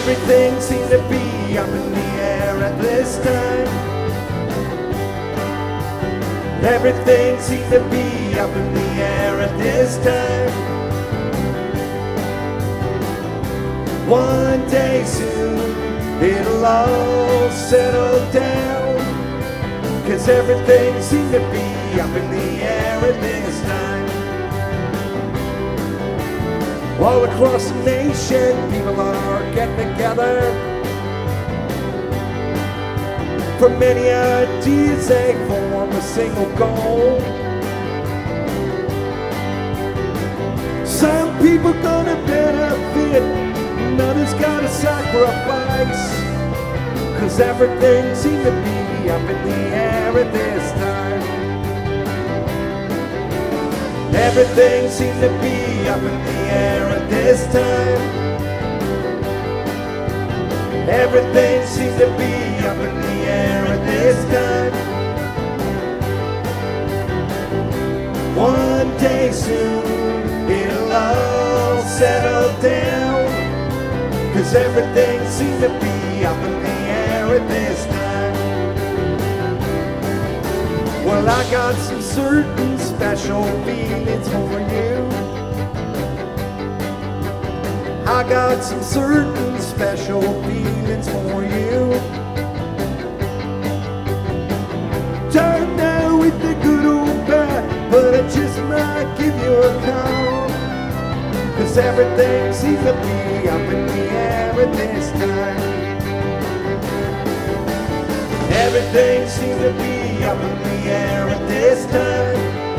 Everything seemed to be up in the air at this time. Everything seemed to be up in the air at this time. One day soon it'll all settle down, 'cause everything seemed to be up in the air at this time. All across the nation, people are getting together. For many ideas, they form a single goal. Some people gonna benefit, and others gotta sacrifice, 'cause everything seems to be up in the air at this time. Everything seems to be up in the air at this time. Everything seems to be up in the air at this time. One day soon it'll all settle down, 'cause everything seems to be up in the air at this time. Well, I got some certain special feelings for you. I got some certain special feelings for you. Don't know if they're good or bad, but I just might give you a call, 'cause everything seems to be up in the air at this time. Everything seems to be up in the air at this time.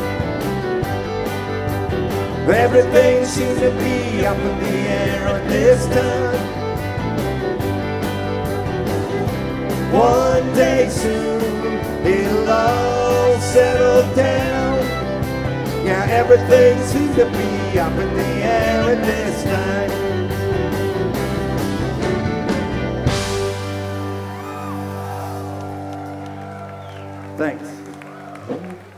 Everything seems to be up in the air at this time. One day soon it'll all settle down. Yeah, everything seems to be up in the air at this time. Thanks.